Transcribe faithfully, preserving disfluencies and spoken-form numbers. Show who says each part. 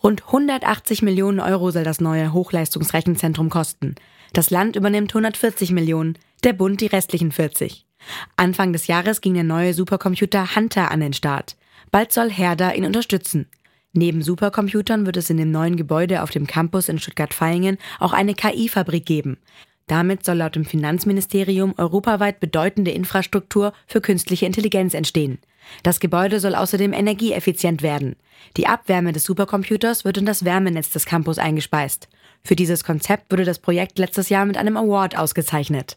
Speaker 1: Rund hundertachtzig Millionen Euro soll das neue Hochleistungsrechenzentrum kosten. Das Land übernimmt hundertvierzig Millionen, der Bund die restlichen vierzig. Anfang des Jahres ging der neue Supercomputer Hunter an den Start. Bald soll Herder ihn unterstützen. Neben Supercomputern wird es in dem neuen Gebäude auf dem Campus in Stuttgart-Vaihingen auch eine K I-Fabrik geben. Damit soll laut dem Finanzministerium europaweit bedeutende Infrastruktur für künstliche Intelligenz entstehen. Das Gebäude soll außerdem energieeffizient werden. Die Abwärme des Supercomputers wird in das Wärmenetz des Campus eingespeist. Für dieses Konzept wurde das Projekt letztes Jahr mit einem Award ausgezeichnet.